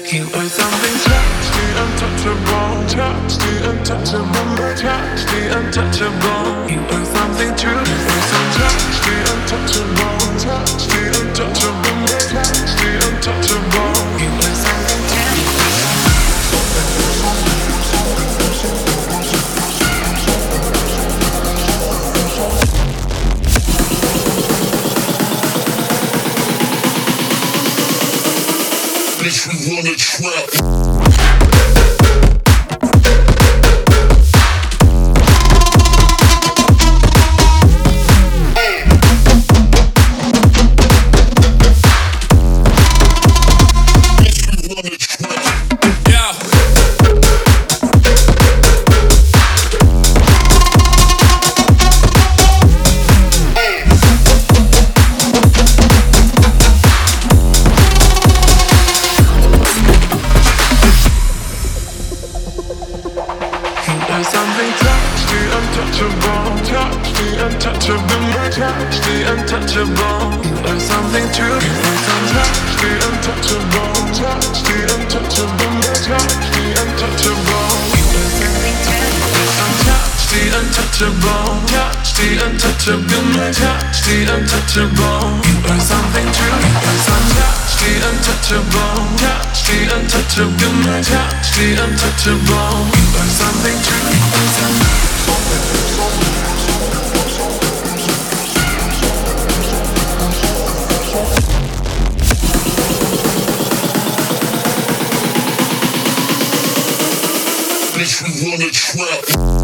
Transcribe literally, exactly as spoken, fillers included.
You are something touch the untouchable, touch the untouchable, touch the untouchable. You are something true. You are some touch the untouchable, touch the untouchable, touch the untouchable. You are something true. Bitch, we wanna trap. Something touch the untouchable, touch the untouchable, touch the untouchable. You are something true. You are some touch the untouchable, touch the untouchable, touch the untouchable. You are something true. Some touch the untouchable, touch the untouchable, touch the untouchable. You are something true. You are some touch the untouchable, touch the untouchable, touch the untouchable. You are something true. Bitch, we wanna trap.